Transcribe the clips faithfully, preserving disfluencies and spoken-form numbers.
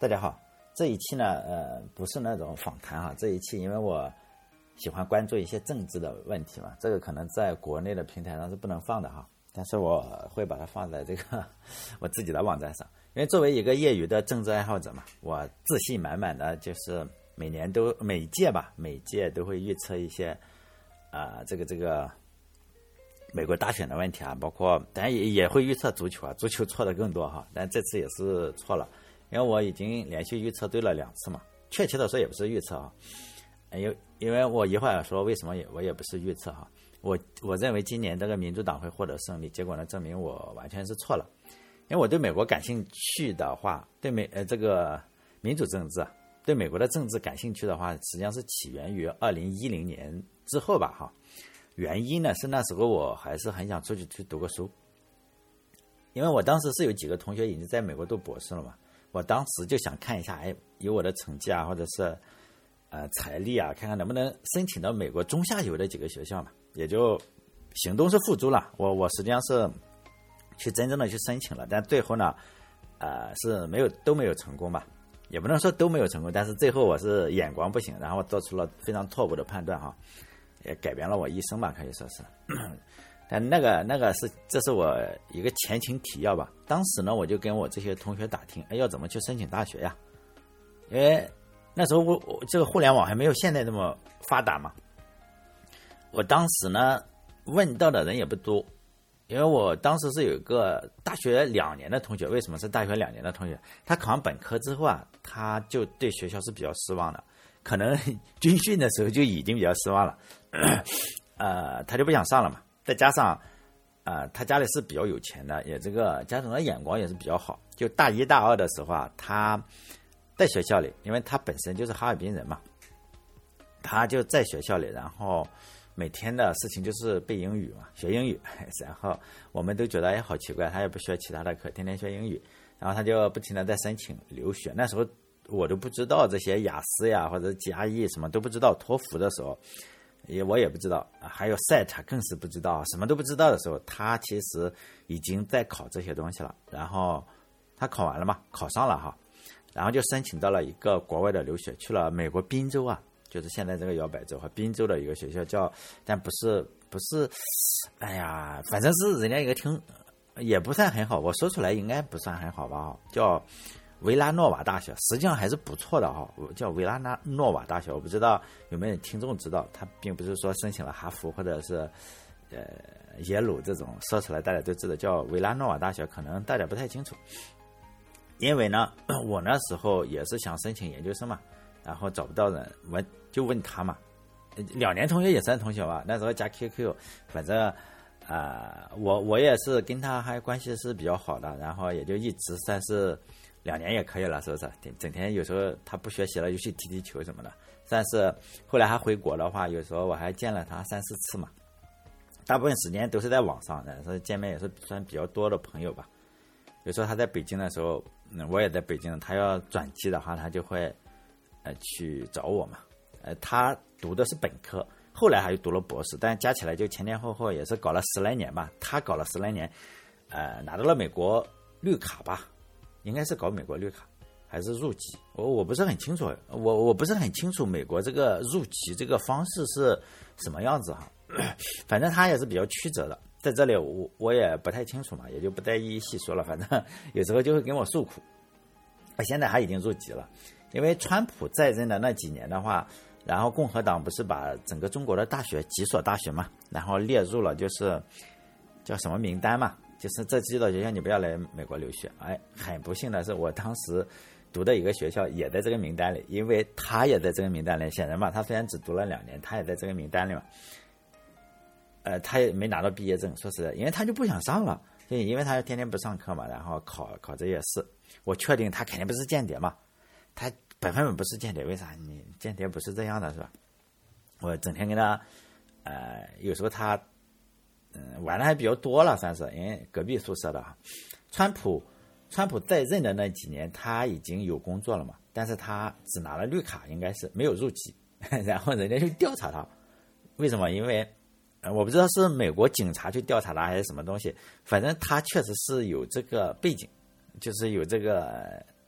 大家好，这一期呢，呃，不是那种访谈哈，这一期因为我喜欢关注一些政治的问题嘛，这个可能在国内的平台上是不能放的哈，但是我会把它放在这个我自己的网站上，因为作为一个业余的政治爱好者嘛，我自信满满的，就是每年都每届吧，每届都会预测一些啊、呃，这个这个美国大选的问题啊，包括当然也也会预测足球啊，足球错的更多哈，但这次也是错了。因为我已经连续预测对了两次嘛，确切的说也不是预测啊，因因为我一会儿说为什么也我也不是预测哈，我我认为今年这个民主党会获得胜利，结果呢证明我完全是错了，因为我对美国感兴趣的话，对美呃这个民主政治，对美国的政治感兴趣的话，实际上是起源于二零一零年之后吧哈，原因呢是那时候我还是很想出去去读个书，因为我当时是有几个同学已经在美国读博士了嘛。我当时就想看一下，哎，有我的成绩啊，或者是呃财力啊，看看能不能申请到美国中下游的几个学校嘛，也就行动是付诸了。我我实际上是去真正的去申请了，但最后呢，呃是没有都没有成功吧，也不能说都没有成功，但是最后我是眼光不行，然后做出了非常错误的判断哈，也改变了我一生吧，可以说是。但那个那个是这是我一个前情提要吧。当时呢，我就跟我这些同学打听，哎，要怎么去申请大学呀？因为那时候我我这个互联网还没有现在这么发达嘛。我当时呢问到的人也不多，因为我当时是有一个大学两年的同学。为什么是大学两年的同学？他考完本科之后啊，他就对学校是比较失望的，可能军训的时候就已经比较失望了，呃，他就不想上了嘛。再加上，呃，他家里是比较有钱的，也这个家长的眼光也是比较好。就大一大二的时候啊，他在学校里，因为他本身就是哈尔滨人嘛，他就在学校里，然后每天的事情就是背英语嘛，学英语。然后我们都觉得哎，好奇怪，他也不学其他的课，天天学英语。然后他就不停的在申请留学。那时候我都不知道这些雅思呀或者 G R E 什么都不知道，托福的时候。也我也不知道，还有 S A T 更是不知道，什么都不知道的时候，他其实已经在考这些东西了。然后他考完了嘛，考上了哈，然后就申请到了一个国外的留学，去了美国宾州啊，就是现在这个摇摆州和宾州的一个学校叫，但不是不是，哎呀，反正是人家一个挺也不算很好，我说出来应该不算很好吧，叫维拉诺瓦大学，实际上还是不错的哈，叫维拉诺瓦大学，我不知道有没有听众知道，他并不是说申请了哈佛或者是呃耶鲁这种，说出来大家都知道，叫维拉诺瓦大学，可能大家不太清楚。因为呢，我那时候也是想申请研究生嘛，然后找不到人，我就问他嘛，两年同学也算同学吧，那时候加 Q Q， 反正啊、呃，我我也是跟他还关系是比较好的，然后也就一直算是。两年也可以了，是不是？整天有时候他不学习了，就去踢踢球什么的。但是后来他回国的话，有时候我还见了他三四次嘛。大部分时间都是在网上的，所以见面也是算比较多的朋友吧。有时候他在北京的时候，嗯，我也在北京，他要转机的话，他就会呃去找我嘛。呃，他读的是本科，后来还又读了博士，但加起来就前前后后也是搞了十来年吧。他搞了十来年，呃，拿到了美国绿卡吧。应该是搞美国绿卡还是入籍，我我不是很清楚，我我不是很清楚美国这个入籍这个方式是什么样子哈。反正他也是比较曲折的，在这里我我也不太清楚嘛，也就不再一一细说了。反正有时候就会跟我诉苦。现在他已经入籍了，因为川普在任的那几年的话，然后共和党不是把整个中国的大学几所大学嘛，然后列入了就是叫什么名单嘛。就是这几所学校你不要来美国留学，哎，很不幸的是我当时读的一个学校也在这个名单里，因为他也在这个名单里，显然嘛，他虽然只读了两年，他也在这个名单里嘛，呃，他也没拿到毕业证，说实在，因为他就不想上了，就因为他天天不上课嘛，然后考考这些试，我确定他肯定不是间谍嘛，他百分百不是间谍，为啥？你间谍不是这样的，是吧？我整天跟他，呃，有时候他。嗯，玩的还比较多了，算是，因为隔壁宿舍的哈。川普，川普在任的那几年，他已经有工作了嘛，但是他只拿了绿卡，应该是没有入籍，然后人家就调查他，为什么？因为我不知道是美国警察去调查他还是什么东西，反正他确实是有这个背景，就是有这个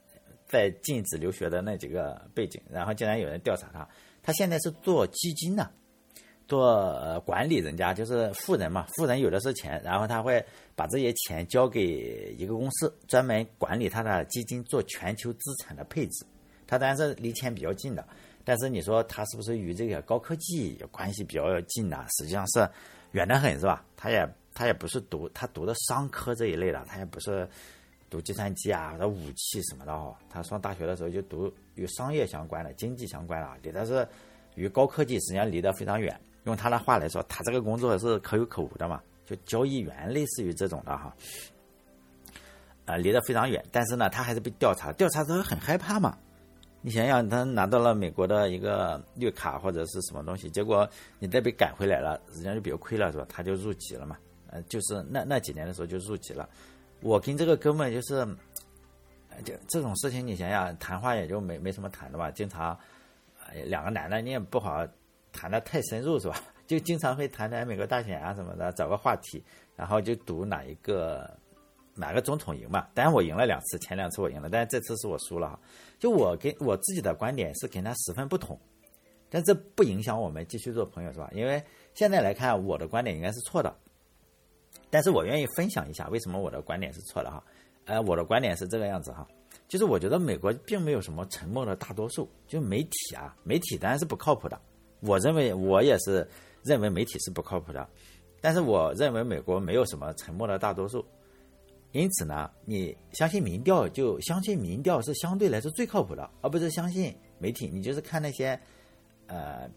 在禁止留学的那几个背景，然后竟然有人调查他，他现在是做基金的，做、呃、管理人家，就是富人嘛，富人有的是钱，然后他会把这些钱交给一个公司，专门管理他的基金，做全球资产的配置。他当然是离钱比较近的，但是你说他是不是与这个高科技有关系比较近呢？实际上是远得很，是吧？他也他也不是读他读的商科这一类的，他也不是读计算机啊或者武器什么的哦。他上大学的时候就读与商业相关的、经济相关的，离的是与高科技实际上离得非常远。用他的话来说，他这个工作是可有可无的嘛，就交易员类似于这种的哈，呃，离得非常远。但是呢，他还是被调查，调查之后很害怕嘛。你想想，他拿到了美国的一个绿卡或者是什么东西，结果你再被赶回来了，实际上就比较亏了，是吧？他就入籍了嘛，呃，就是那那几年的时候就入籍了。我跟这个哥们就是，就这种事情，你想想，谈话也就没没什么谈的吧，经常，呃，两个男的你也不好谈得太深入，是吧？就经常会谈谈美国大选啊什么的，找个话题，然后就赌哪一个哪个总统赢嘛。当然我赢了两次，前两次我赢了，但是这次是我输了哈。就我跟我自己的观点是跟他十分不同，但这不影响我们继续做朋友，是吧？因为现在来看，我的观点应该是错的，但是我愿意分享一下为什么我的观点是错的哈。呃，我的观点是这个样子哈，就是我觉得美国并没有什么沉默的大多数，就媒体啊，媒体当然是不靠谱的。我认为我也是认为媒体是不靠谱的，但是我认为美国没有什么沉默的大多数。因此呢，你相信民调就相信民调是相对来说最靠谱的，而不是相信媒体。你就是看那些呃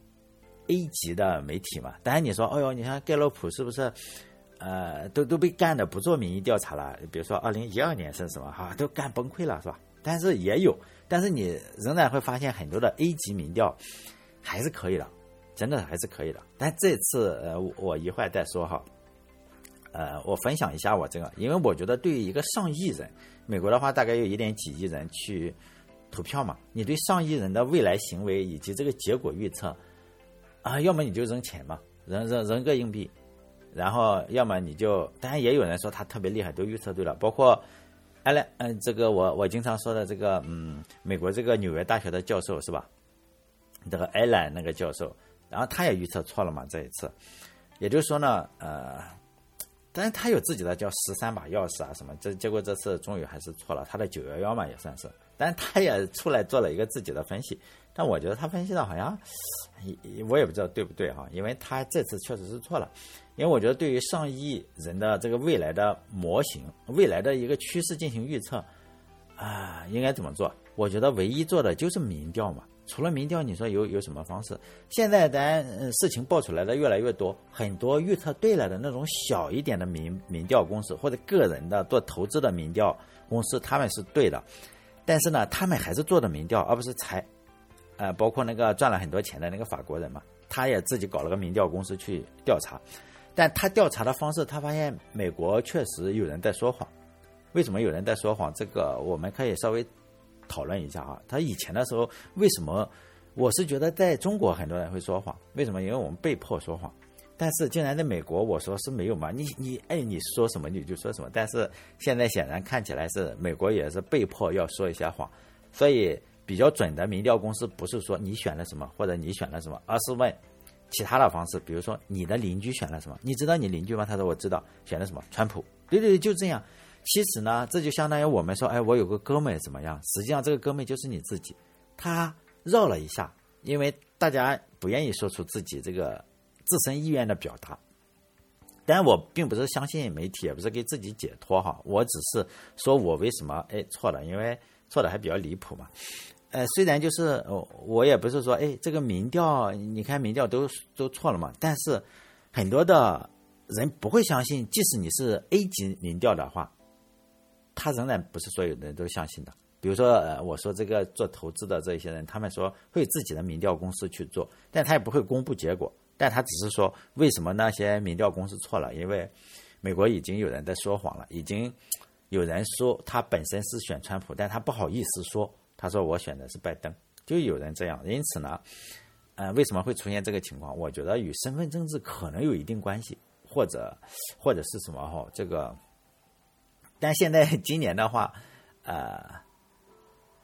A 级的媒体嘛。当然你说，哎呦，你看盖洛普是不是呃都都被干的不做民意调查了？比如说二零一二年是什么哈、啊，都干崩溃了，是吧？但是也有，但是你仍然会发现很多的 A 级民调还是可以的，真的还是可以的。但这次呃我一会儿再说哈。呃，我分享一下我这个，因为我觉得对于一个上亿人，美国的话大概有一点几亿人去投票嘛，你对上亿人的未来行为以及这个结果预测啊，要么你就扔钱嘛，扔扔扔个硬币，然后要么你就，当然也有人说他特别厉害，都预测对了，包括艾伦，嗯，这个我我经常说的这个，嗯，美国这个纽约大学的教授是吧？这个艾伦那个教授，然后他也预测错了嘛，这一次，也就是说呢，呃。但是他有自己的叫十三把钥匙啊什么，这结果这次终于还是错了，他的九一一嘛也算是，但是他也出来做了一个自己的分析，但我觉得他分析的好像我也不知道对不对哈，因为他这次确实是错了，因为我觉得对于上亿人的这个未来的模型、未来的一个趋势进行预测啊，应该怎么做？我觉得唯一做的就是民调嘛。除了民调，你说有有什么方式？现在当然、呃、事情爆出来的越来越多，很多预测对了的那种小一点的民民调公司或者个人的做投资的民调公司，他们是对的，但是呢，他们还是做的民调，而不是猜。呃，包括那个赚了很多钱的那个法国人嘛，他也自己搞了个民调公司去调查，但他调查的方式，他发现美国确实有人在说谎。为什么有人在说谎？这个我们可以稍微讨论一下啊，他以前的时候为什么？我是觉得在中国很多人会说谎，为什么？因为我们被迫说谎。但是竟然在美国，我说是没有嘛？你你哎，你说什么你就说什么。但是现在显然看起来是美国也是被迫要说一些谎，所以比较准的民调公司不是说你选了什么或者你选了什么，而是问其他的方式，比如说你的邻居选了什么？你知道你邻居吗？他说我知道，选了什么？川普。对对对，就这样。其实呢，这就相当于我们说，哎，我有个哥们怎么样？实际上这个哥们就是你自己，他绕了一下，因为大家不愿意说出自己这个自身意愿的表达。当然，我并不是相信媒体，也不是给自己解脱哈，我只是说我为什么哎错了，因为错的还比较离谱嘛。呃，虽然就是我也不是说哎这个民调，你看民调都都错了嘛，但是很多的人不会相信，即使你是 A 级民调的话。他仍然不是所有人都相信的。比如说，呃，我说这个做投资的这些人，他们说会自己的民调公司去做，但他也不会公布结果，但他只是说为什么那些民调公司错了，因为美国已经有人在说谎了，已经有人说他本身是选川普，但他不好意思说，他说我选的是拜登，就有人这样。因此呢，呃，为什么会出现这个情况？我觉得与身份政治可能有一定关系，或者或者是什么哈，这个。但现在今年的话，呃，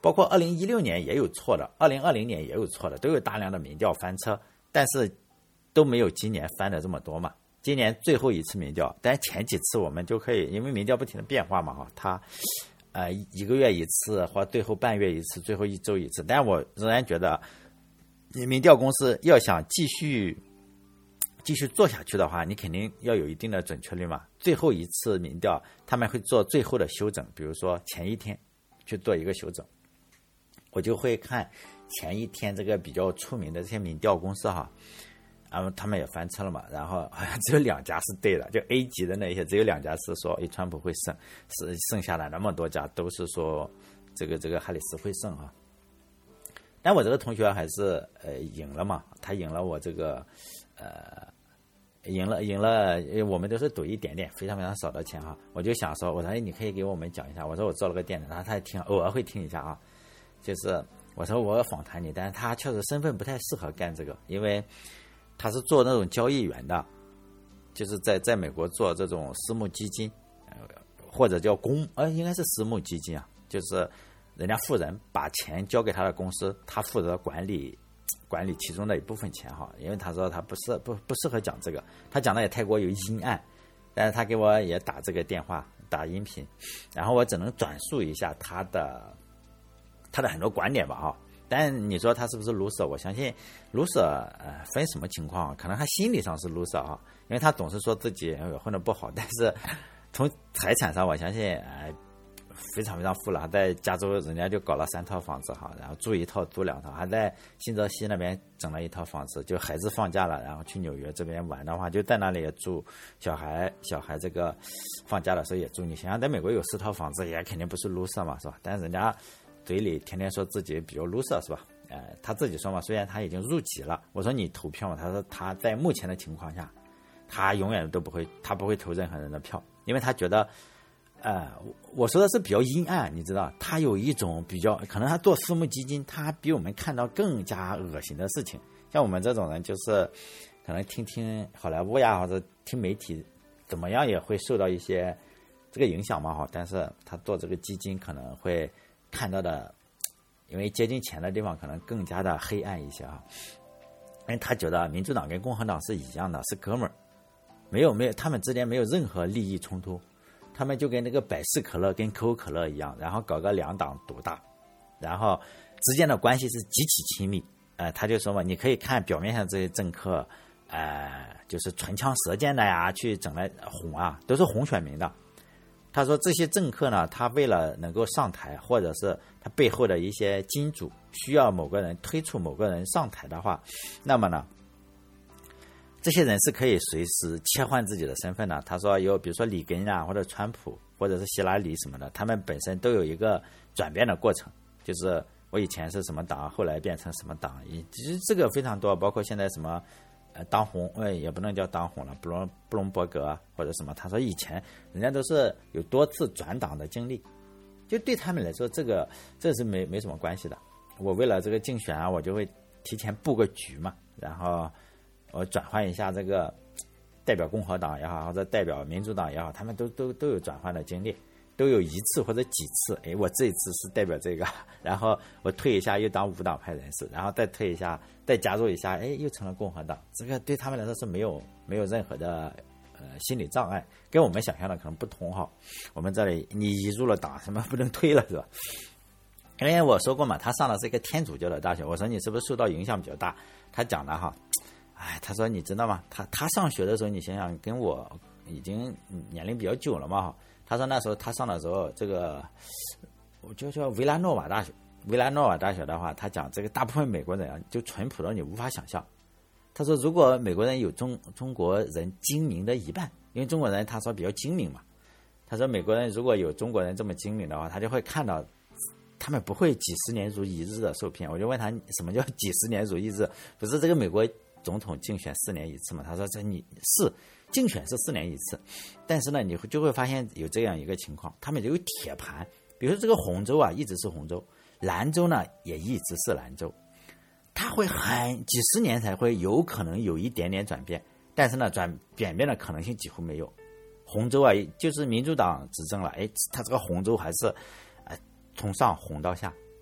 包括二零一六年也有错的，二零二零年也有错的，都有大量的民调翻车，但是都没有今年翻的这么多嘛。今年最后一次民调，但前几次我们就可以，因为民调不停的变化嘛，哈，它呃一个月一次，或最后半月一次，最后一周一次。但我仍然觉得，你民调公司要想继续继续做下去的话，你肯定要有一定的准确率嘛。最后一次民调，他们会做最后的修整，比如说前一天去做一个修整，我就会看前一天这个比较出名的这些民调公司哈。然后他们也翻车了嘛，然后好像只有两家是对的，就 A 级的那些只有两家是说诶川普会胜，是剩下的那么多家都是说这个这个哈里斯会胜哈。但我这个同学还是呃赢了嘛，他赢了我这个呃赢了赢了，我们都是赌一点点，非常非常少的钱哈。我就想说，我说哎你可以给我们讲一下，我说我做了个电台，然后他也听，偶尔会听一下啊，就是我说我要访谈你，但是他确实身份不太适合干这个，因为他是做那种交易员的，就是在在美国做这种私募基金，呃，或者叫公，呃，应该是私募基金啊，就是人家富人把钱交给他的公司，他负责管理管理其中的一部分钱哈。因为他说他不适不不适合讲这个，他讲的也太过于阴暗，但是他给我也打这个电话打音频，然后我只能转述一下他的他的很多观点吧哈。但你说他是不是 loser？ 我相信 loser 呃分什么情况，可能他心理上是 loser 啊，因为他总是说自己混得不好，但是从财产上我相信呃非常非常富了，在加州人家就搞了三套房子哈，然后住一套租两套，还在新泽西那边整了一套房子，就孩子放假了然后去纽约这边玩的话就在那里也住，小孩小孩这个放假的时候也住，你想想在美国有四套房子也肯定不是 loser 嘛，是吧？但是人家嘴里天天说自己比较 loser 是吧？呃，他自己说嘛，虽然他已经入籍了，我说你投票嘛，他说他在目前的情况下，他永远都不会，他不会投任何人的票，因为他觉得，呃，我说的是比较阴暗，你知道，他有一种比较，可能他做私募基金，他比我们看到更加恶心的事情，像我们这种人就是可能听听好莱坞呀，或者听媒体，怎么样也会受到一些这个影响嘛哈，但是他做这个基金可能会看到的，因为接近钱的地方可能更加的黑暗一些啊，因为他觉得民主党跟共和党是一样的，是哥们儿，没有没有，他们之间没有任何利益冲突，他们就跟那个百事可乐跟可口可乐一样，然后搞个两党独大，然后之间的关系是极其亲密。呃，他就说嘛，你可以看表面上这些政客，呃，就是唇枪舌剑的呀，去整来哄啊，都是哄选民的。他说这些政客呢，他为了能够上台，或者是他背后的一些金主需要某个人推出某个人上台的话，那么呢，这些人是可以随时切换自己的身份的。他说有比如说里根啊，或者川普，或者是希拉里什么的，他们本身都有一个转变的过程，就是我以前是什么党，后来变成什么党，其实这个非常多，包括现在什么呃，当红，呃，也不能叫当红了，布隆布隆伯格啊，或者什么。他说以前人家都是有多次转党的经历，就对他们来说，这个这是没没什么关系的。我为了这个竞选啊，我就会提前布个局嘛，然后我转换一下这个代表共和党也好，或者代表民主党也好，他们都都都有转换的经历。都有一次或者几次，哎，我这一次是代表这个，然后我退一下又当无党派人士，然后再退一下，再加入一下，哎，又成了共和党。这个对他们来说是没有没有任何的呃心理障碍，跟我们想象的可能不同哈。我们这里你一入了党，什么不能退了是吧？因为我说过嘛，他上的是一个天主教的大学，我说你是不是受到影响比较大？他讲的哈，哎，他说你知道吗？他他上学的时候，你想想跟我已经年龄比较久了嘛哈。他说那时候他上的时候，这个我就叫维拉诺瓦大学。维拉诺瓦大学的话，他讲这个大部分美国人啊，就淳朴到你无法想象。他说，如果美国人有中中国人精明的一半，因为中国人他说比较精明嘛。他说美国人如果有中国人这么精明的话，他就会看到他们不会几十年如一日的受骗。我就问他什么叫几十年如一日？不是这个美国总统竞选四年一次嘛？他说这你是。竞选是四年一次，但是呢，你就会发现有这样一个情况，他们就有铁盘，比如说这个红州啊，一直是红州，兰州呢也一直是兰州，它会很几十年才会有可能有一点点转变，但是呢，转转变的可能性几乎没有。红州啊，就是民主党执政了，哎，它这个红州还是呃从上红到下，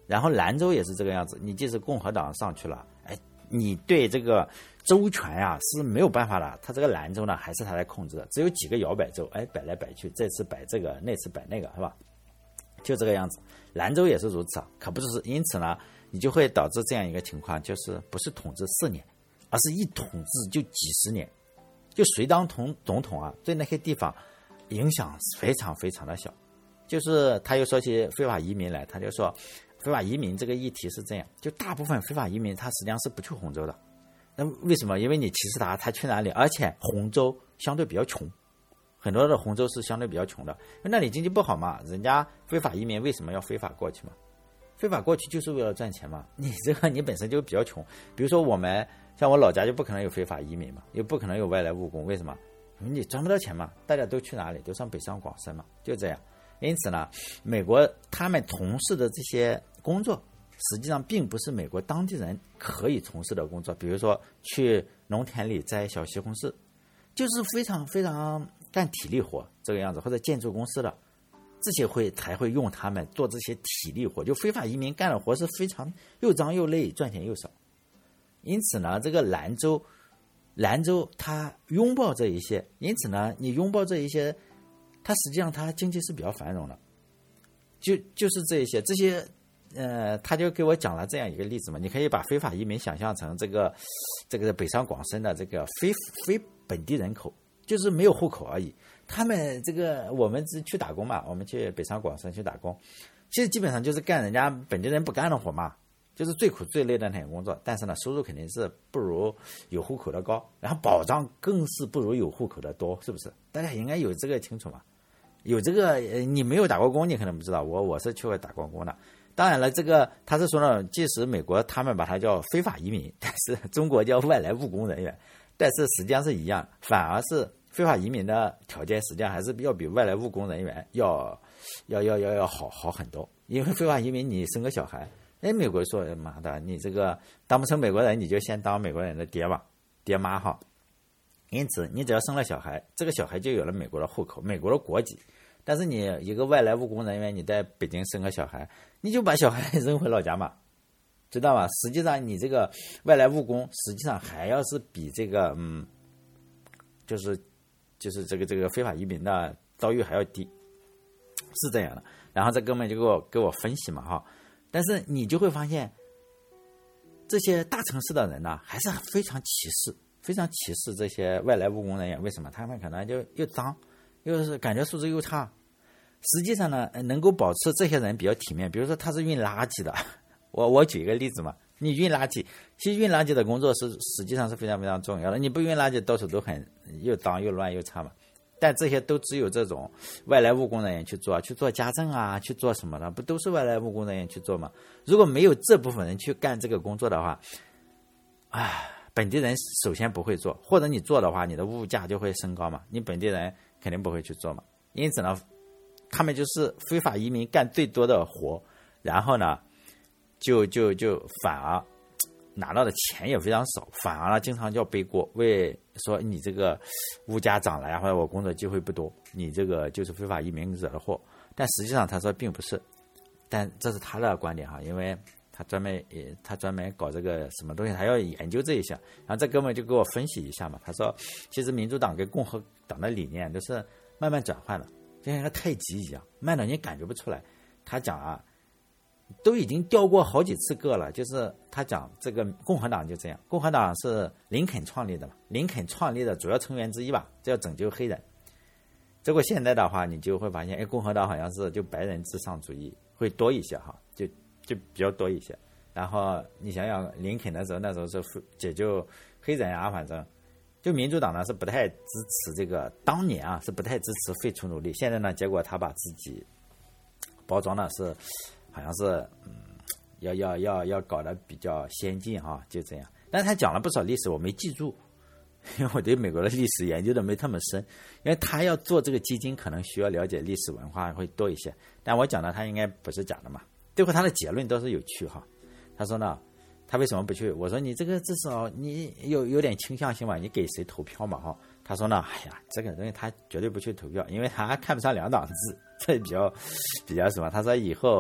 然后兰州也是这个样子，你即使共和党上去了，哎，你对这个州权呀、啊、是没有办法的，他这个兰州呢还是他来控制的，只有几个摇摆州，哎，摆来摆去，这次摆这个，那次摆那个，是吧？就这个样子。兰州也是如此啊，可不是，因此呢，你就会导致这样一个情况，就是不是统治四年，而是一统治就几十年，就谁当统总统啊，对那些地方影响非常非常的小。就是他又说起非法移民来，他就说非法移民这个议题是这样，就大部分非法移民他实际上是不去红州的。那为什么？因为你歧视他，他去哪里？而且红州相对比较穷，很多的红州是相对比较穷的，因为那里经济不好嘛，人家非法移民为什么要非法过去嘛？非法过去就是为了赚钱嘛。你这个你本身就比较穷，比如说我们像我老家就不可能有非法移民嘛，也不可能有外来务工，为什么？你赚不到钱嘛，大家都去哪里？都上北上广深嘛，就这样。因此呢，美国他们从事的这些工作，实际上并不是美国当地人可以从事的工作，比如说去农田里摘小西红柿，就是非常非常干体力活这个样子，或者建筑公司的这些会才会用他们做这些体力活，就非法移民干的活是非常又脏又累，赚钱又少。因此呢，这个兰州兰州它拥抱这一些，因此呢，你拥抱这一些，它实际上它经济是比较繁荣的，就就是这一些这些呃，他就给我讲了这样一个例子嘛，你可以把非法移民想象成这个这个北上广深的这个非非本地人口，就是没有户口而已。他们这个我们是去打工嘛，我们去北上广深去打工，其实基本上就是干人家本地人不干的活嘛，就是最苦最累的那种工作，但是呢，收入肯定是不如有户口的高，然后保障更是不如有户口的多，是不是？大家应该有这个清楚嘛？有这个，你没有打过工，你可能不知道，我我是去过打过工的。当然了，这个他是说呢，即使美国他们把它叫非法移民，但是中国叫外来务工人员，但是实际上是一样，反而是非法移民的条件实际上还是要比外来务工人员要要要要要好好很多。因为非法移民你生个小孩，哎，美国说妈的，你这个当不成美国人，你就先当美国人的爹吧，爹妈哈。因此，你只要生了小孩，这个小孩就有了美国的户口、美国的国籍。但是你一个外来务工人员，你在北京生个小孩，你就把小孩扔回老家嘛，知道吗？实际上，你这个外来务工，实际上还要是比这个嗯，就是就是这个这个非法移民的遭遇还要低，是这样的。然后这哥们就给我给我分析嘛哈，但是你就会发现，这些大城市的人呢，还是非常歧视。非常歧视这些外来务工人员，为什么？他们可能就又脏，又是感觉素质又差。实际上呢，能够保持这些人比较体面，比如说他是运垃圾的，我我举一个例子嘛，你运垃圾，其实运垃圾的工作是实际上是非常非常重要的，你不运垃圾到处都很又脏又乱又差嘛。但这些都只有这种外来务工人员去做，去做家政啊，去做什么的，不都是外来务工人员去做吗？如果没有这部分人去干这个工作的话，唉。本地人首先不会做，或者你做的话，你的物价就会升高嘛。你本地人肯定不会去做嘛。因此呢，他们就是非法移民干最多的活，然后呢，就就就反而拿到的钱也非常少，反而呢经常要背锅，为说你这个物价涨了呀，或者我工作机会不多，你这个就是非法移民惹的祸。但实际上他说并不是，但这是他的观点哈，因为。他专门也，他专门搞这个什么东西，他要研究这一项。然后这哥们就给我分析一下嘛，他说，其实民主党跟共和党的理念都是慢慢转换的，就像一个太极一样，慢的你感觉不出来。他讲啊，都已经掉过好几次个了，就是他讲这个共和党就这样，共和党是林肯创立的嘛，林肯创立的主要成员之一吧，这要拯救黑人。结果现在的话，你就会发现，哎，共和党好像是就白人至上主义会多一些哈，就。就比较多一些，然后你想想林肯的时候，那时候是解救黑人啊，反正就民主党呢是不太支持这个，当年啊是不太支持废除奴隶，现在呢结果他把自己包装的是好像是嗯要要要要搞得比较先进哈、啊，就这样。但是他讲了不少历史，我没记住，因为我对美国的历史研究的没那么深，因为他要做这个基金，可能需要了解历史文化会多一些。但我讲的他应该不是假的嘛。最后他的结论都是有趣哈，他说呢，他为什么不去？我说你这个至少你有有点倾向性嘛，你给谁投票嘛哈？他说呢，哎呀，这个东西他绝对不去投票，因为他看不上两党制，这比较比较什么？他说以后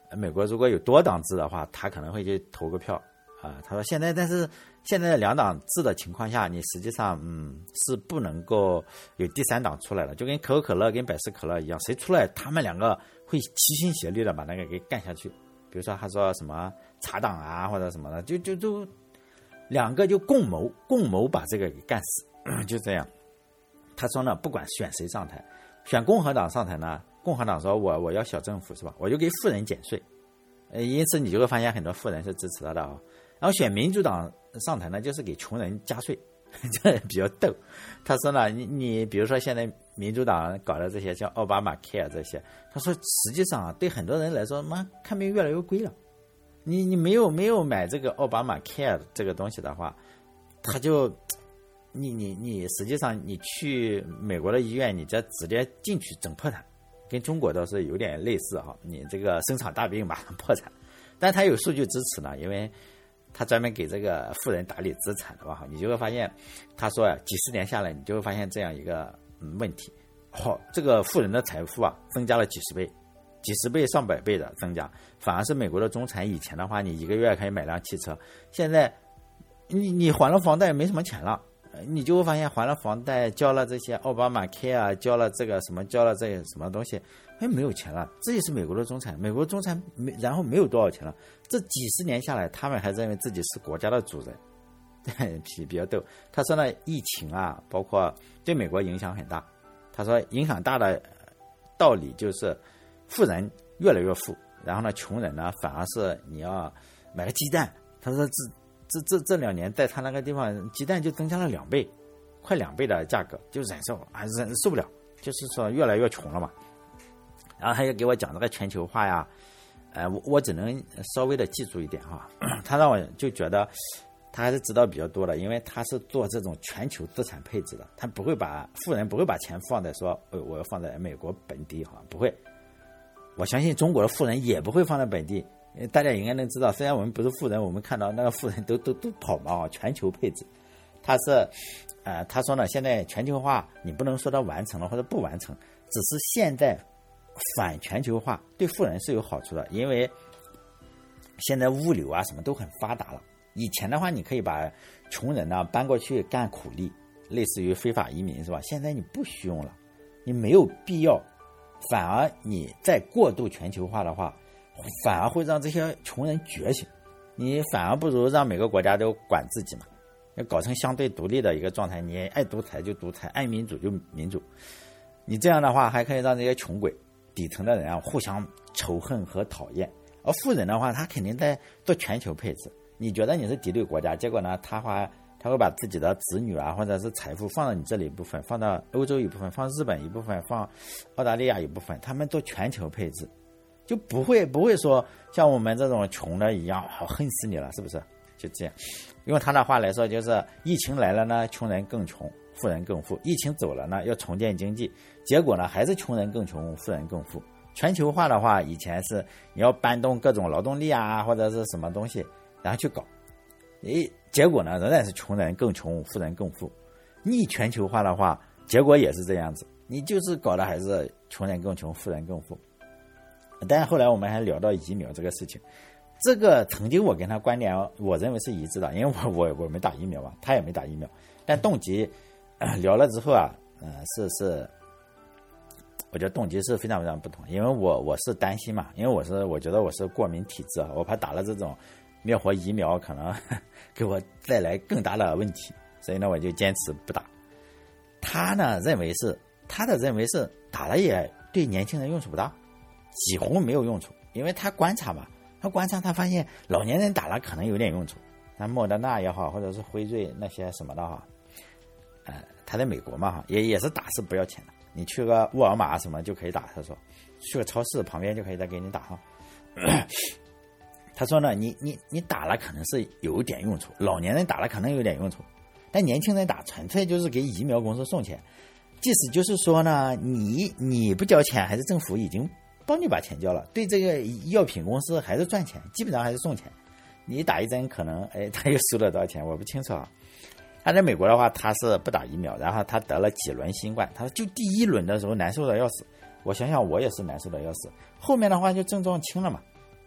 美国如果有多党制的话，他可能会去投个票啊。他说现在，但是现在两党制的情况下，你实际上嗯是不能够有第三党出来的，就跟可口可乐跟百事可乐一样，谁出来，他们两个会齐心协力的把那个给干下去。比如说他说什么茶党啊或者什么的，就就就两个就共谋共谋把这个给干死，就这样。他说呢，不管选谁上台，选共和党上台呢，共和党说我我要小政府是吧，我就给富人减税，呃，因此你就会发现很多富人是支持他的啊。然后选民主党上台呢，就是给穷人加税，这比较逗。他说呢，你你比如说现在民主党搞的这些像奥巴马 care 这些，他说实际上啊，对很多人来说，妈看病越来越贵了。你你没有没有买这个奥巴马 care 这个东西的话，他就你你你实际上你去美国的医院，你这直接进去整破产，跟中国倒是有点类似哈，你这个生场大病吧破产，但他有数据支持呢，因为他专门给这个富人打理资产的吧，你就会发现，他说啊，几十年下来，你就会发现这样一个嗯问题，哦，这个富人的财富啊增加了几十倍。几十倍上百倍的增加，反而是美国的中产以前的话，你一个月可以买辆汽车，现在你你还了房贷没什么钱了，你就会发现还了房贷，交了这些奥巴马 care 啊，交了这个什么，交了这个什么东西，哎，没有钱了。这也是美国的中产，美国中产没然后没有多少钱了。这几十年下来，他们还认为自己是国家的主人，比比较逗。他说呢，疫情啊，包括对美国影响很大。他说影响大的道理就是。富人越来越富，然后呢，穷人呢反而是你要买个鸡蛋。他说这这这这两年在他那个地方，鸡蛋就增加了两倍，快两倍的价格，就忍受还忍受不了，就是说越来越穷了嘛。然后他又给我讲这个全球化呀，呃，我我只能稍微的记住一点哈。他让我就觉得他还是知道比较多的，因为他是做这种全球资产配置的，他不会把富人不会把钱放在说，呃，我要放在美国本地哈，不会。我相信中国的富人也不会放在本地，大家应该能知道，虽然我们不是富人，我们看到那个富人都都都跑嘛，全球配置。他是，呃，他说呢，现在全球化你不能说它完成了或者不完成，只是现在反全球化对富人是有好处的，因为现在物流啊什么都很发达了。以前的话，你可以把穷人呢搬过去干苦力，类似于非法移民是吧？现在你不需要了，你没有必要。反而你再过度全球化的话，反而会让这些穷人觉醒，你反而不如让每个国家都管自己嘛，要搞成相对独立的一个状态，你爱独裁就独裁，爱民主就民主。你这样的话还可以让这些穷鬼底层的人啊互相仇恨和讨厌，而富人的话他肯定在做全球配置，你觉得你是敌对国家，结果呢他话他会把自己的子女啊，或者是财富放到你这里一部分，放到欧洲一部分，放日本一部分，放澳大利亚一部分，他们做全球配置，就不会不会说像我们这种穷的一样，好恨死你了，是不是？就这样，用他的话来说，就是疫情来了呢，穷人更穷，富人更富；疫情走了呢，要重建经济，结果呢还是穷人更穷，富人更富。全球化的话，以前是你要搬动各种劳动力啊，或者是什么东西，然后去搞。诶，结果呢，仍然是穷人更穷，富人更富。逆全球化的话，结果也是这样子，你就是搞的还是穷人更穷，富人更富。但是后来我们还聊到疫苗这个事情，这个曾经我跟他观点，我认为是一致的，因为我我我没打疫苗嘛，他也没打疫苗。但动机、呃、聊了之后啊，呃，是是，我觉得动机是非常非常不同，因为我我是担心嘛，因为我是我觉得我是过敏体质，我怕打了这种灭活疫苗可能给我带来更大的问题，所以呢我就坚持不打。他呢认为是他的认为是打了也对年轻人用处不大，几乎没有用处，因为他观察嘛，他观察他发现老年人打了可能有点用处，那莫德纳也好，或者是辉瑞那些什么的哈，呃，他在美国嘛哈，也也是打是不要钱的，你去个沃尔玛什么就可以打，他说去个超市旁边就可以再给你打哈。他说呢，你你你打了可能是有点用处，老年人打了可能有点用处，但年轻人打纯粹就是给疫苗公司送钱，即使就是说呢，你你不交钱，还是政府已经帮你把钱交了，对这个药品公司还是赚钱，基本上还是送钱。你打一针可能，哎，他又收了多少钱，我不清楚啊。他在美国的话，他是不打疫苗，然后他得了几轮新冠，他说就第一轮的时候难受的要死，我想想我也是难受的要死，后面的话就症状轻了嘛。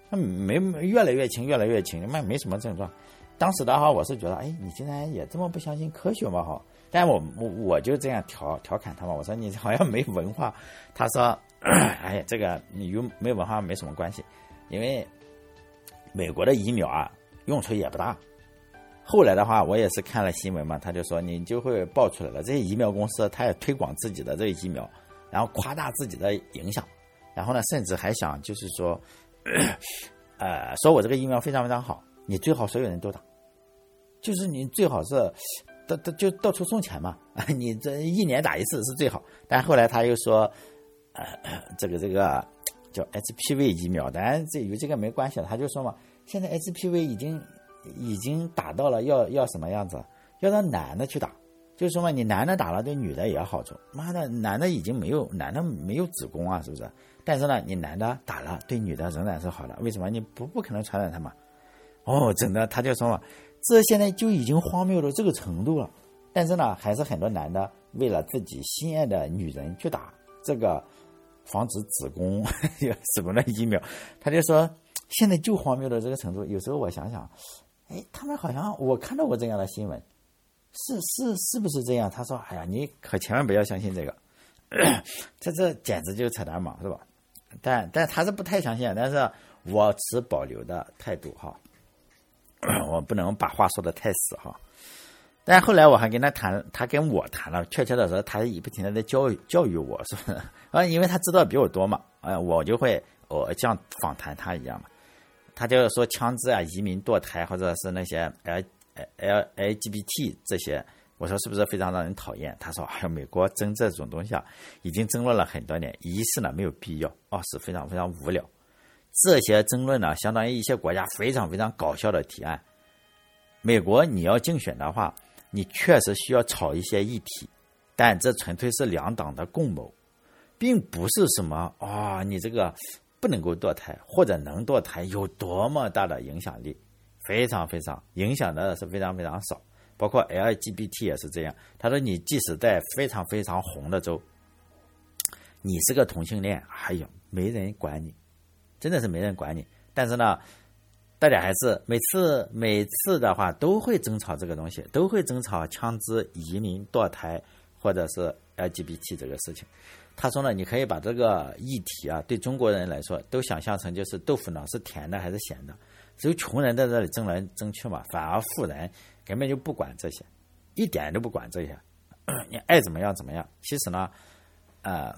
没越来越轻，越来越轻，没没什么症状。当时的话，我是觉得，哎，你竟然也这么不相信科学吗？哈，但我我我就这样调调侃他嘛，我说你好像没文化。他说，哎呀，这个你与没文化没什么关系，因为美国的疫苗啊用处也不大。后来的话，我也是看了新闻嘛，他就说你就会爆出来了，这些疫苗公司他也推广自己的这个疫苗，然后夸大自己的影响，然后呢，甚至还想就是说，呃，说我这个疫苗非常非常好，你最好所有人都打。就是你最好是到到就到处送钱嘛，你这一年打一次是最好。但后来他又说，呃，这个这个叫 H P V 疫苗，当然这与这个没关系了。他就说嘛，现在 H P V 已经已经打到了要要什么样子，要让男的去打，就是说嘛，你男的打了对女的也有好处。妈的，男的已经没有男的没有子宫啊，是不是？但是呢，你男的打了对女的仍然是好的，为什么？你不不可能传染他嘛。哦，真的，他就说嘛。这现在就已经荒谬到这个程度了，但是呢，还是很多男的为了自己心爱的女人去打这个防止子宫子宫的疫苗。他就说，现在就荒谬到这个程度。有时候我想想，哎，他们好像我看到过这样的新闻，是是是不是这样？他说，哎呀，你可千万不要相信这个，这这简直就是扯淡嘛，是吧？但但他是不太相信，但是我持保留的态度哈。我不能把话说的太死哈，但后来我还跟他谈，他跟我谈了，确切的说，他不停的在教育教育我，是不是？啊，因为他知道比我多嘛，啊，我就会我像访谈他一样嘛。他就说枪支啊、移民、堕胎，或者是那些 L L L G B T 这些，我说是不是非常让人讨厌？他说，哎呀，美国争这种东西啊，已经争论了很多年，一是呢没有必要，二是非常非常无聊。这些争论呢，相当于一些国家非常非常搞笑的提案。美国你要竞选的话，你确实需要炒一些议题，但这纯粹是两党的共谋，并不是什么啊、哦，你这个不能够堕胎或者能堕胎有多么大的影响力，非常非常影响的是非常非常少。包括 L G B T 也是这样。他说你即使在非常非常红的州，你是个同性恋，哎呀，没人管你。真的是没人管你，但是呢，大家还是每次每次的话都会争吵这个东西，都会争吵枪支、移民、堕胎或者是 L G B T 这个事情。他说呢，你可以把这个议题啊，对中国人来说都想象成就是豆腐脑是甜的还是咸的，只有穷人在这里争来争去嘛，反而富人根本就不管这些，一点都不管这些，你爱怎么样怎么样。其实呢，呃。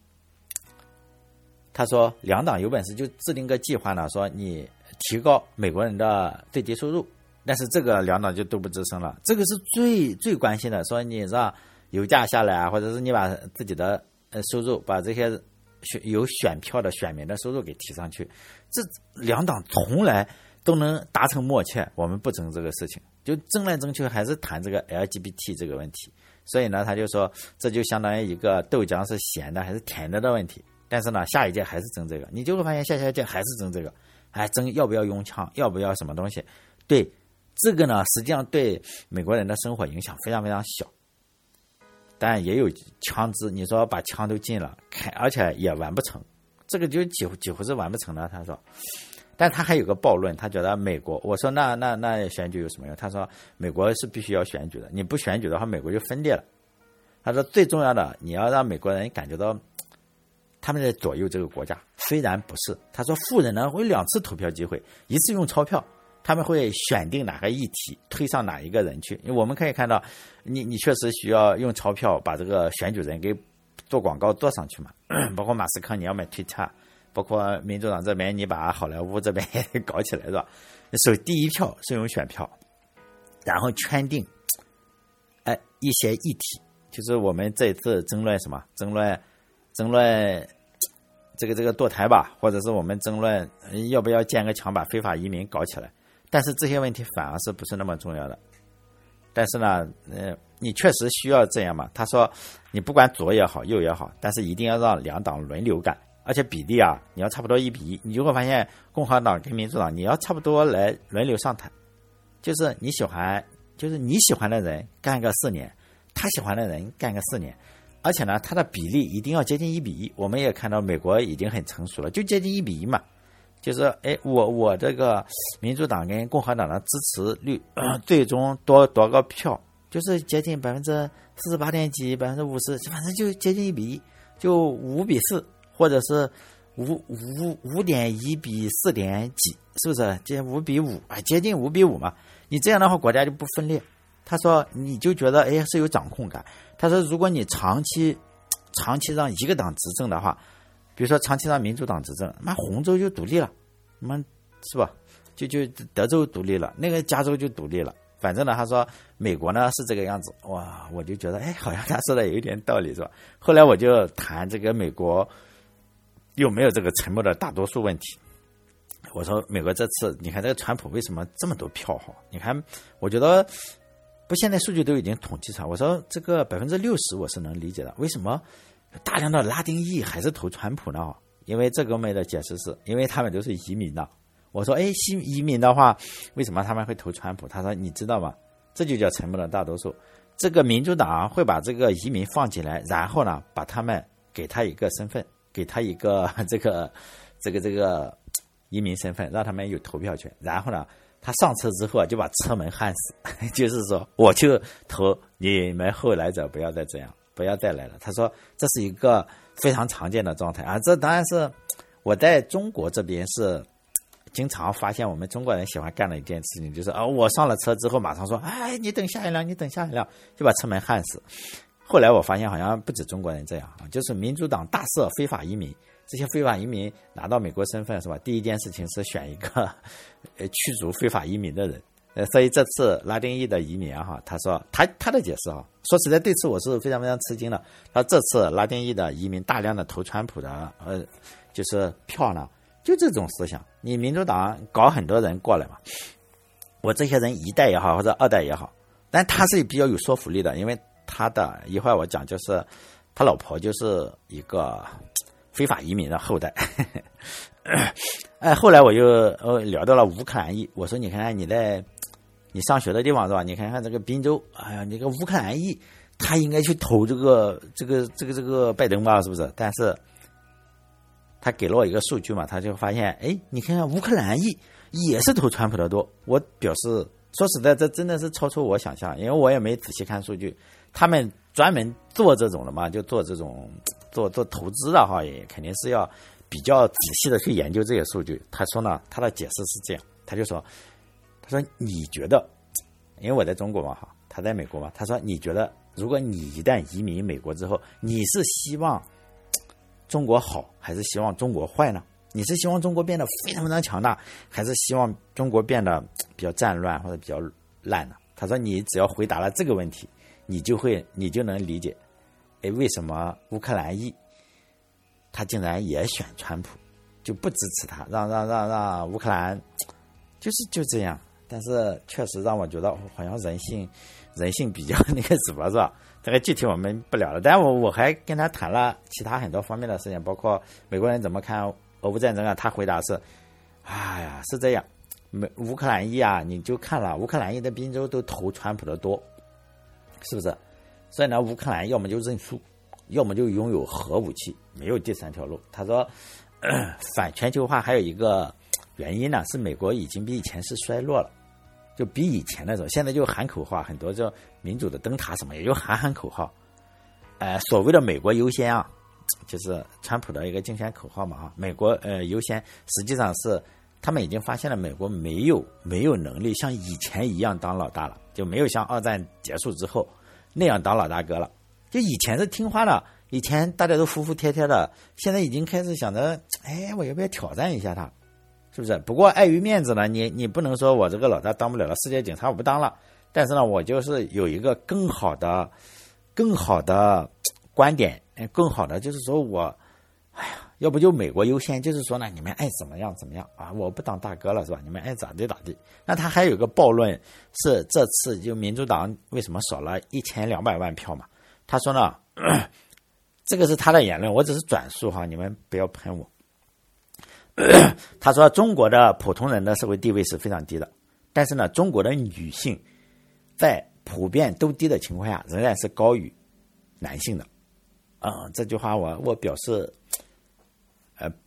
他说两党有本事就制定个计划呢，说你提高美国人的最低收入，但是这个两党就都不吱声了。这个是最最关心的，说你让油价下来啊，或者是你把自己的呃收入，把这些有选票的选民的收入给提上去，这两党从来都能达成默契，我们不争这个事情，就争来争去还是谈这个 L G B T 这个问题。所以呢，他就说这就相当于一个豆浆是咸的还是甜的的问题。但是呢，下一届还是争这个，你就会发现下下一届还是争这个，还争要不要用枪，要不要什么东西。对这个呢，实际上对美国人的生活影响非常非常小，但也有枪支，你说把枪都禁了，而且也完不成，这个就几乎几乎是完不成的。他说，但他还有个暴论，他觉得美国，我说那那那选举有什么用？他说美国是必须要选举的，你不选举的话，美国就分裂了。他说最重要的，你要让美国人感觉到他们在左右这个国家，虽然不是。他说富人呢会有两次投票机会，一次用钞票，他们会选定哪个议题推上哪一个人去。因为我们可以看到，你你确实需要用钞票把这个选举人给做广告做上去嘛。包括马斯克你要买推特，包括民主党这边你把好莱坞这边搞起来是吧？首第一票是用选票，然后圈定哎一些议题，就是我们这一次争论什么？争论争论这个这个堕胎吧，或者是我们争论要不要建个墙把非法移民搞起来。但是这些问题反而是不是那么重要的。但是呢，呃，你确实需要这样嘛？他说，你不管左也好，右也好，但是一定要让两党轮流干，而且比例啊，你要差不多一比一。你就会发现，共和党跟民主党，你要差不多来轮流上台，就是你喜欢，就是你喜欢的人干个四年，他喜欢的人干个四年。而且呢，它的比例一定要接近一比一。我们也看到美国已经很成熟了，就接近一比一嘛。 就是哎，我我这个民主党跟共和党的支持率、呃、最终多多个票，就是接近百分之四十八点几，百分之五十，反正就接近一比一，就五比四，或者是五五五点一比四点几，是不是？接五比五啊，接近五比五嘛。你这样的话，国家就不分裂。他说，你就觉得哎是有掌控感。他说，如果你长期长期让一个党执政的话，比如说长期让民主党执政，那红州就独立了，那是吧？就就德州独立了，那个加州就独立了。反正呢，他说美国呢是这个样子，哇，我就觉得哎，好像他说的有一点道理，是吧？后来我就谈这个美国有没有这个沉默的大多数问题。我说美国这次，你看这个川普为什么这么多票哈？你看，我觉得不，现在数据都已经统计出来。我说这个百分之六十我是能理解的，为什么大量的拉丁裔还是投川普呢？因为这个妹的解释是，因为他们都是移民的。我说，哎，移民的话，为什么他们会投川普？他说，你知道吗？这就叫沉默的大多数。这个民主党会把这个移民放进来，然后呢，把他们给他一个身份，给他一个这个这个这个移民身份，让他们有投票权。然后呢，他上车之后就把车门焊死，就是说，我就投你们后来者，不要再这样，不要再来了。他说，这是一个非常常见的状态啊。这当然是我在中国这边是经常发现我们中国人喜欢干的一件事情，就是啊，我上了车之后马上说，哎，你等下一辆，你等下一辆，就把车门焊死。后来我发现好像不止中国人这样啊，就是民主党大赦非法移民，这些非法移民拿到美国身份是吧？第一件事情是选一个呃驱逐非法移民的人。呃，所以这次拉丁裔的移民啊，哈，他说他他的解释啊，说实在对此我是非常非常吃惊的。他这次拉丁裔的移民大量的投川普的呃，就是票呢。就这种思想，你民主党搞很多人过来嘛，我这些人一代也好或者二代也好，但他是比较有说服力的，因为他的一会儿我讲就是他老婆就是一个非法移民的后代。哎，后来我又呃聊到了乌克兰裔，我说你看看你在你上学的地方是吧？你看看这个宾州，哎呀，你个乌克兰裔，他应该去投这个这个这个这个拜登吧，是不是？但是他给了我一个数据嘛，他就发现，哎，你看看乌克兰裔也是投川普的多。我表示，说实在，这真的是超出我想象，因为我也没仔细看数据。他们专门做这种的嘛，就做这种做做投资的哈，也肯定是要比较仔细的去研究这些数据。他说呢，他的解释是这样，他就说，他说你觉得，因为我在中国嘛哈，他在美国嘛，他说你觉得，如果你一旦移民美国之后，你是希望中国好还是希望中国坏呢？你是希望中国变得非常非常强大，还是希望中国变得比较战乱或者比较烂呢？他说你只要回答了这个问题，你就会你就能理解，哎，为什么乌克兰裔他竟然也选川普，就不支持他，让让让让乌克兰就是就这样。但是确实让我觉得好像人性人性比较那个什么是吧？这个具体我们不聊了。但我我还跟他谈了其他很多方面的事情，包括美国人怎么看俄乌战争啊。他回答是，哎呀，是这样，美乌克兰裔啊，你就看了乌克兰裔的宾州都投川普的多，是不是？所以呢，乌克兰要么就认输，要么就拥有核武器，没有第三条路。他说，呃、反全球化还有一个原因呢，是美国已经比以前是衰落了。就比以前那种，现在就喊口号，很多就民主的灯塔什么也就喊喊口号，呃，所谓的美国优先啊，就是川普的一个竞选口号嘛啊，美国呃优先，实际上是他们已经发现了美国没有没有能力像以前一样当老大了，就没有像二战结束之后那样当老大哥了。就以前是听话的，以前大家都服服帖帖的，现在已经开始想着，哎，我要不要挑战一下他？是不是？不过碍于面子呢，你你不能说我这个老大当不了了，世界警察我不当了。但是呢，我就是有一个更好的、更好的观点，更好的就是说我，哎呀，要不就美国优先，就是说呢，你们爱怎么样怎么样啊，我不当大哥了是吧？你们爱咋地咋地。那他还有一个暴论是这次就民主党为什么少了一千两百万票嘛？他说呢，这个是他的言论，我只是转述哈，你们不要喷我。他说中国的普通人的社会地位是非常低的，但是呢，中国的女性在普遍都低的情况下仍然是高于男性的。嗯，这句话我我表示呃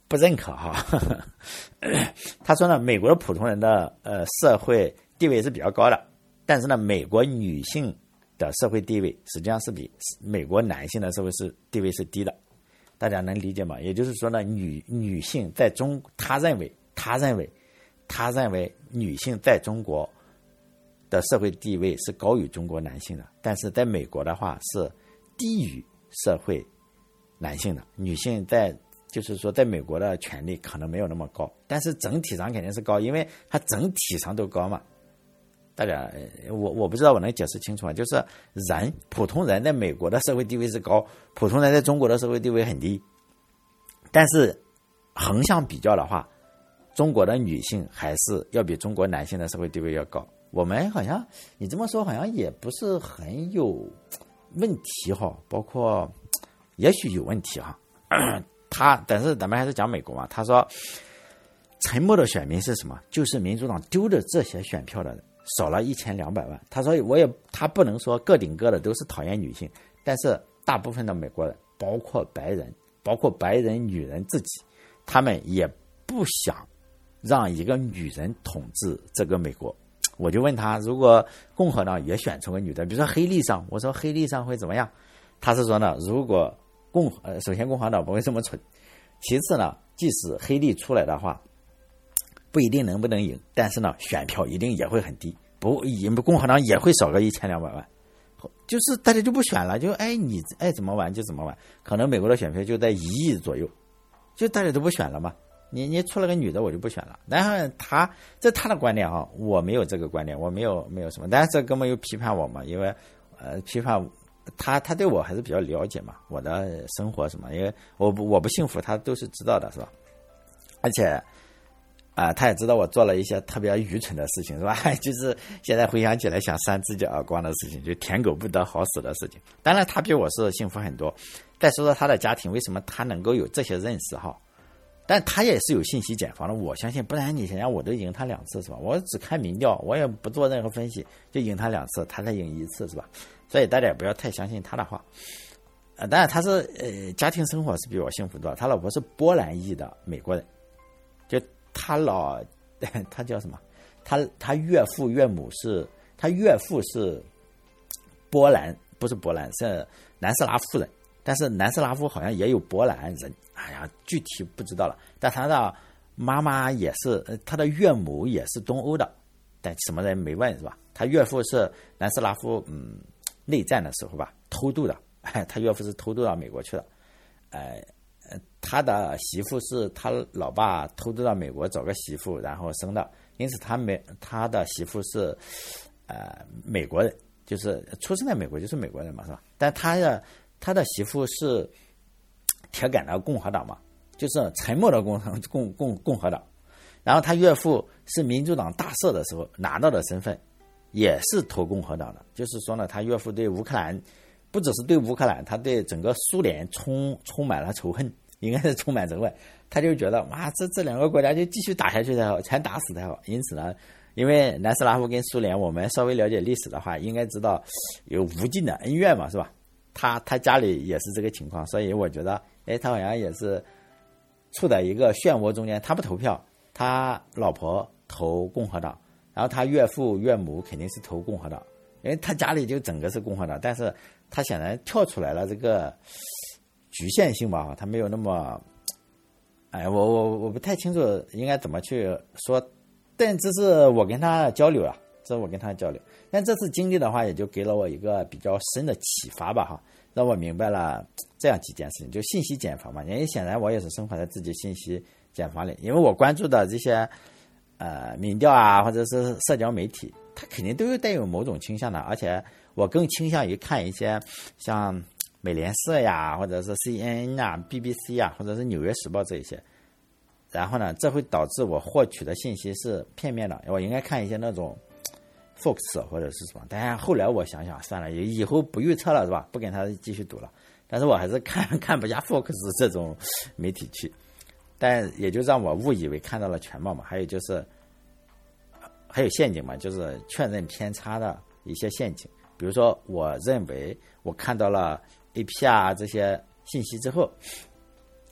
不认可哈。他说呢，美国的普通人的呃社会地位是比较高的，但是呢，美国女性的社会地位实际上是比美国男性的社会是地位是低的，大家能理解吗？也就是说呢，女女性在中，他认为他认为他认为女性在中国的社会地位是高于中国男性的，但是在美国的话是低于社会男性的。女性在就是说在美国的权利可能没有那么高，但是整体上肯定是高，因为它整体上都高嘛。大家我我不知道我能解释清楚吗？就是人普通人在美国的社会地位是高，普通人在中国的社会地位很低，但是横向比较的话，中国的女性还是要比中国男性的社会地位要高。我们好像你这么说好像也不是很有问题哈，包括也许有问题哈。他但是咱们还是讲美国嘛，他说沉默的选民是什么？就是民主党丢的这些选票的人少了一千两百万。他说我也他不能说个顶个的都是讨厌女性，但是大部分的美国人，包括白人，包括白人女人自己，他们也不想让一个女人统治这个美国。我就问他，如果共和党也选出个女的，比如说黑利上，我说黑利上会怎么样？他是说呢，如果共呃首先共和党不会这么蠢，其次呢，即使黑利出来的话，不一定能不能赢，但是呢，选票一定也会很低，不，共和党也会少个一千两百万，就是大家就不选了，就哎你爱怎么玩就怎么玩，可能美国的选票就在一亿左右，就大家都不选了嘛。你你出了个女的我就不选了。然后他这他的观点哈，我没有这个观点，我没有没有什么，但是这根本又批判我嘛，因为呃批判他他对我还是比较了解嘛，我的生活什么，因为我不我不幸福他都是知道的是吧？而且啊、呃，他也知道我做了一些特别愚蠢的事情是吧？就是现在回想起来想扇自己耳光的事情，就舔狗不得好死的事情。当然他比我是幸福很多。再说说他的家庭，为什么他能够有这些认识哈？但他也是有信息茧房的，我相信，不然你想想我都赢他两次是吧？我只看民调，我也不做任何分析，就赢他两次，他才赢一次是吧？所以大家也不要太相信他的话。呃，当然他是呃家庭生活是比我幸福多，他老婆是波兰裔的美国人，就他老他叫什么？他他岳父岳母是他岳父是波兰，不是波兰，是南斯拉夫人。但是南斯拉夫好像也有波兰人，哎呀，具体不知道了。但他的妈妈也是，他的岳母也是东欧的，但什么人没问是吧？他岳父是南斯拉夫，嗯，内战的时候吧，偷渡的，他岳父是偷渡到美国去的，呃，他的媳妇是他老爸偷渡到美国找个媳妇，然后生的，因此他美他的媳妇是呃美国人，就是出生在美国就是美国人嘛，是吧？但他的。他的媳妇是铁杆的共和党嘛，就是沉默的共共共共和党。然后他岳父是民主党大赦的时候拿到的身份，也是投共和党的。就是说呢，他岳父对乌克兰，不只是对乌克兰，他对整个苏联充充满了仇恨，应该是充满仇恨。他就觉得哇，这这两个国家就继续打下去才好，全打死才好。因此呢，因为南斯拉夫跟苏联，我们稍微了解历史的话，应该知道有无尽的恩怨嘛，是吧？他他家里也是这个情况，所以我觉得，哎，他好像也是处在一个漩涡中间。他不投票，他老婆投共和党，然后他岳父岳母肯定是投共和党，因为他家里就整个是共和党，但是他显然跳出来了这个局限性吧，他没有那么，哎，我我我不太清楚应该怎么去说，但这是我跟他交流了。这是我跟他交流，但这次经历的话，也就给了我一个比较深的启发吧，哈，让我明白了这样几件事情，就信息茧房嘛。因为显然我也是生活在自己信息茧房里，因为我关注的这些呃民调啊，或者是社交媒体，它肯定都有带有某种倾向的，而且我更倾向于看一些像美联社呀，或者是 C N N 啊、B B C 啊，或者是纽约时报这一些。然后呢，这会导致我获取的信息是片面的，我应该看一些那种Fox 或者是什么，但是后来我想想算了，以后不预测了是吧？不跟他继续赌了。但是我还是看看不下 Fox 这种媒体去，但也就让我误以为看到了全貌嘛。还有就是还有陷阱嘛，就是确认偏差的一些陷阱。比如说，我认为我看到了 A P R 这些信息之后，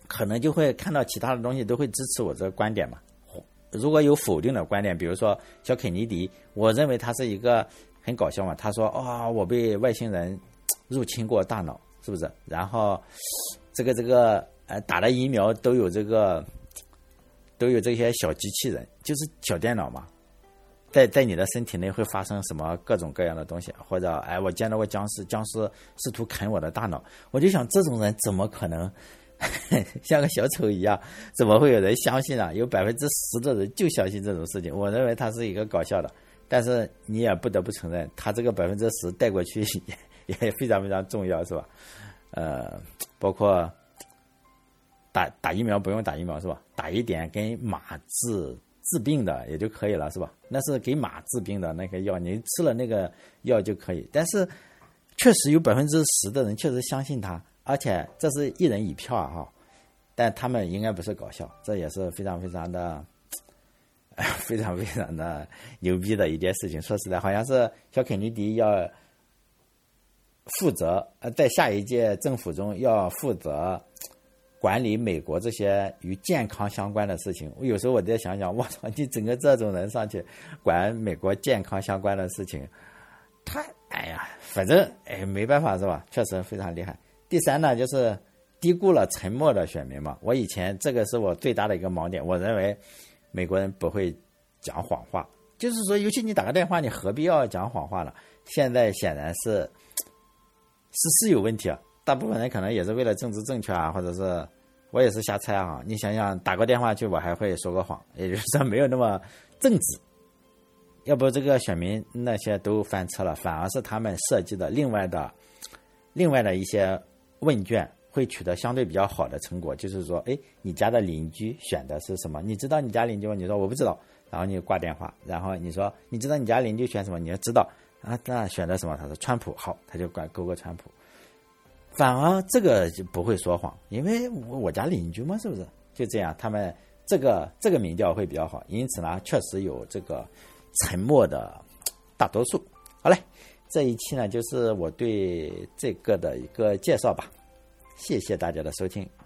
可能就会看到其他的东西都会支持我这个观点嘛。如果有否定的观点，比如说小肯尼迪，我认为他是一个很搞笑嘛，他说啊、哦，我被外星人入侵过大脑，是不是？然后这个这个呃打了疫苗都有这个都有这些小机器人，就是小电脑嘛，在在你的身体内会发生什么各种各样的东西，或者哎我见到过僵尸，僵尸试图啃我的大脑，我就想这种人怎么可能像个小丑一样，怎么会有人相信啊？有百分之十的人就相信这种事情，我认为他是一个搞笑的，但是你也不得不承认，他这个百分之十带过去也也非常非常重要，是吧？呃，包括打打疫苗不用打疫苗是吧？打一点跟马治治病的也就可以了是吧？那是给马治病的那个药，你吃了那个药就可以。但是确实有百分之十的人确实相信他。而且这是一人一票啊，但他们应该不是搞笑，这也是非常非常的、非常非常的牛逼的一件事情。说实在，好像是小肯尼迪要负责，呃，在下一届政府中要负责管理美国这些与健康相关的事情。我有时候我在想想，我操，你整个这种人上去管美国健康相关的事情，他哎呀，反正哎没办法是吧？确实非常厉害。第三呢，就是低估了沉默的选民嘛。我以前这个是我最大的一个盲点，我认为美国人不会讲谎话，就是说，尤其你打个电话，你何必要讲谎话呢？现在显然是是是有问题啊。大部分人可能也是为了政治正确啊，或者是我也是瞎猜啊。你想想，打个电话去，我还会说个谎，也就是说没有那么正直。要不这个选民那些都翻车了，反而是他们设计的另外的另外的一些问卷会取得相对比较好的成果，就是说，哎，你家的邻居选的是什么？你知道你家邻居吗？你说我不知道，然后你挂电话，然后你说你知道你家邻居选什么？你要知道啊，那选的什么？他说川普，好，他就挂勾个川普。反而这个就不会说谎，因为我我家邻居嘛，是不是？就这样，他们这个这个民调会比较好，因此呢，确实有这个沉默的大多数。好嘞。这一期呢，就是我对这个的一个介绍吧，谢谢大家的收听。